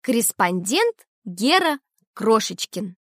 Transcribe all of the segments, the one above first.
Корреспондент Гера Крошечкин.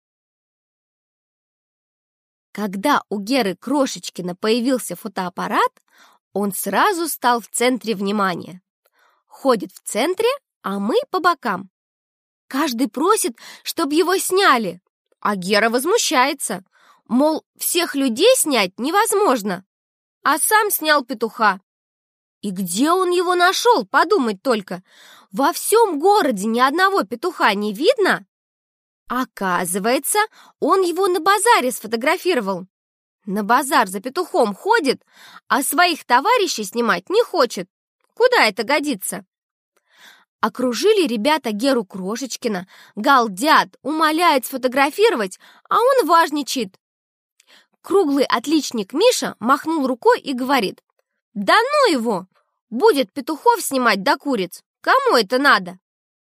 Когда у Геры Крошечкина появился фотоаппарат, он сразу стал в центре внимания. Ходит в центре, а мы по бокам. Каждый просит, чтобы его сняли, а Гера возмущается. Мол, всех людей снять невозможно, а сам снял петуха. И где он его нашел, подумать только. Во всем городе ни одного петуха не видно. Оказывается, он его на базаре сфотографировал. На базар за петухом ходит, а своих товарищей снимать не хочет. Куда это годится? Окружили ребята Геру Крошечкина, галдят, умоляют сфотографировать, а он важничает. Круглый отличник Миша махнул рукой и говорит: «Да ну его! Будет петухов снимать да куриц! Кому это надо?»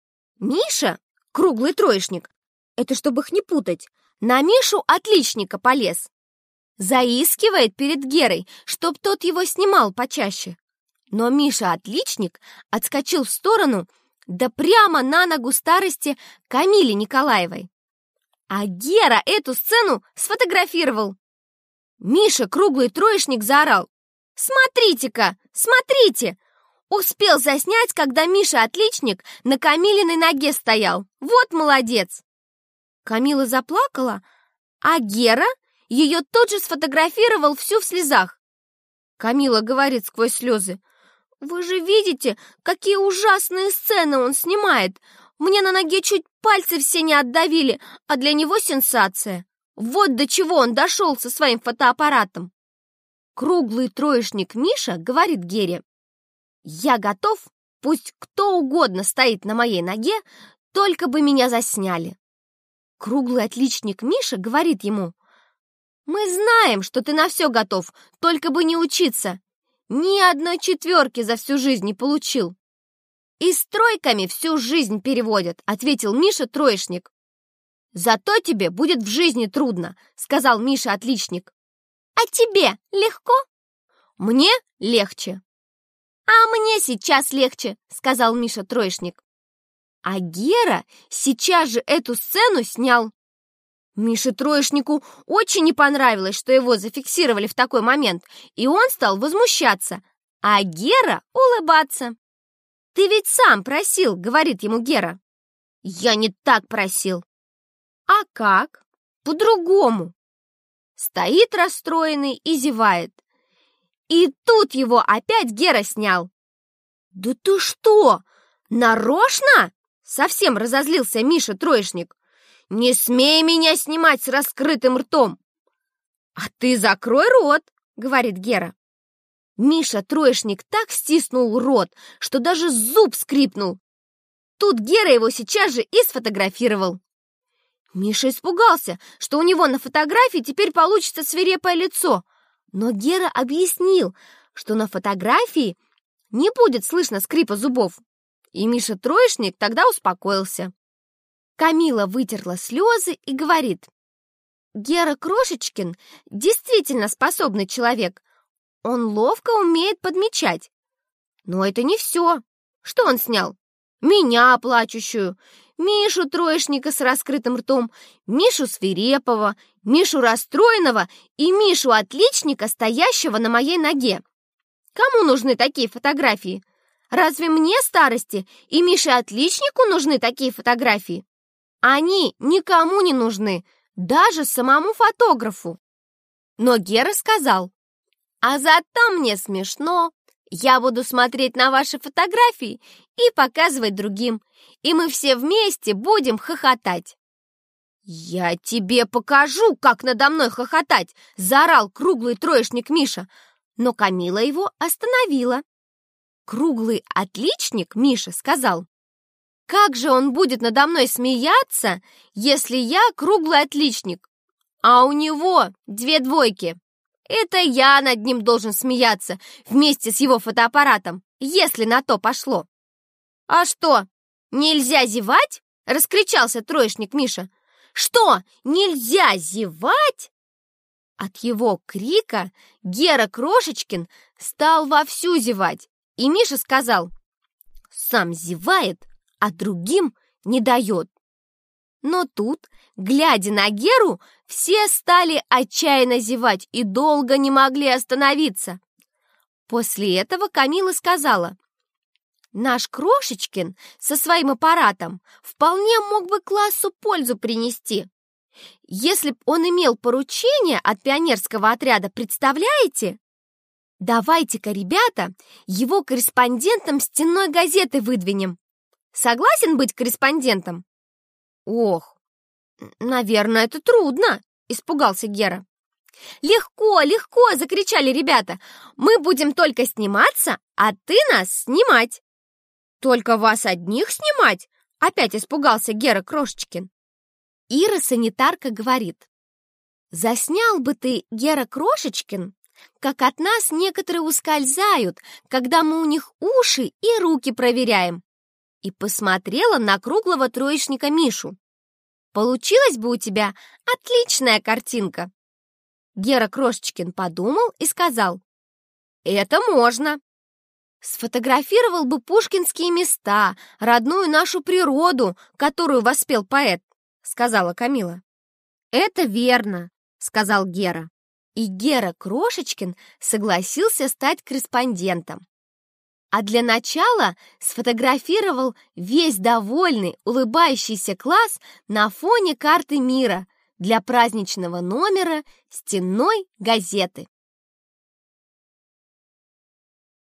Миша, круглый троечник, это чтобы их не путать, на Мишу отличника полез. Заискивает перед Герой, чтоб тот его снимал почаще. Но Миша отличник отскочил в сторону, да прямо на ногу старости Камиле Николаевой. А Гера эту сцену сфотографировал. Миша, круглый троечник, заорал: «Смотрите-ка, смотрите!» Успел заснять, когда Миша отличник на Камилиной ноге стоял. Вот молодец! Камила заплакала, а Гера ее тут же сфотографировал всю в слезах. Камила говорит сквозь слезы: «Вы же видите, какие ужасные сцены он снимает. Мне на ноге чуть пальцы все не отдавили, а для него сенсация. Вот до чего он дошел со своим фотоаппаратом». Круглый троечник Миша говорит Гере: «Я готов, пусть кто угодно стоит на моей ноге, только бы меня засняли». Круглый отличник Миша говорит ему: «Мы знаем, что ты на все готов, только бы не учиться. Ни одной четверки за всю жизнь не получил». «И с тройками всю жизнь переводят», — ответил Миша троечник. «Зато тебе будет в жизни трудно», — сказал Миша отличник. «А тебе легко?» «Мне легче». «А мне сейчас легче», — сказал Миша троечник. А Гера сейчас же эту сцену снял. Мише троечнику очень не понравилось, что его зафиксировали в такой момент, и он стал возмущаться, а Гера улыбаться. «Ты ведь сам просил», — говорит ему Гера. «Я не так просил». «А как?» «По-другому». Стоит расстроенный и зевает. И тут его опять Гера снял. «Да ты что, нарочно?» Совсем разозлился Миша троечник. «Не смей меня снимать с раскрытым ртом!» «А ты закрой рот!» — говорит Гера. Миша троечник так стиснул рот, что даже зуб скрипнул. Тут Гера его сейчас же и сфотографировал. Миша испугался, что у него на фотографии теперь получится свирепое лицо. Но Гера объяснил, что на фотографии не будет слышно скрипа зубов. И Миша троечник тогда успокоился. Камила вытерла слезы и говорит: «Гера Крошечкин действительно способный человек. Он ловко умеет подмечать. Но это не все. Что он снял? Меня плачущую, Мишу троечника с раскрытым ртом, Мишу свирепого, Мишу расстроенного и Мишу отличника, стоящего на моей ноге. Кому нужны такие фотографии? Разве мне, старости, и Мише отличнику нужны такие фотографии? Они никому не нужны, даже самому фотографу». Но Гера сказал: «А зато мне смешно. Я буду смотреть на ваши фотографии и показывать другим, и мы все вместе будем хохотать». «Я тебе покажу, как надо мной хохотать!» — заорал круглый троечник Миша, но Камила его остановила. Круглый отличник Миша сказал: «Как же он будет надо мной смеяться, если я круглый отличник, а у него 2 двойки? Это я над ним должен смеяться вместе с его фотоаппаратом, если на то пошло». «А что, нельзя зевать?» — раскричался троечник Миша. «Что, нельзя зевать?» От его крика Гера Крошечкин стал вовсю зевать, и Миша сказал: «Сам зевает, а другим не дает. Но тут, глядя на Геру, все стали отчаянно зевать и долго не могли остановиться. После этого Камила сказала: «Наш Крошечкин со своим аппаратом вполне мог бы классу пользу принести. Если б он имел поручение от пионерского отряда, представляете? Давайте-ка, ребята, его корреспондентом стенной газеты выдвинем. Согласен быть корреспондентом?» «Ох, наверное, это трудно», — испугался Гера. «Легко, легко!» — закричали ребята. «Мы будем только сниматься, а ты нас снимать!» «Только вас одних снимать?» — опять испугался Гера Крошечкин. Ира-санитарка говорит: «Заснял бы ты, Гера Крошечкин, как от нас некоторые ускользают, когда мы у них уши и руки проверяем». И посмотрела на круглого троечника Мишу. «Получилась бы у тебя отличная картинка». Гера Крошечкин подумал и сказал: «Это можно». «Сфотографировал бы пушкинские места, родную нашу природу, которую воспел поэт», — сказала Камила. «Это верно», — сказал Гера. И Гера Крошечкин согласился стать корреспондентом. А для начала сфотографировал весь довольный, улыбающийся класс на фоне карты мира для праздничного номера стенной газеты.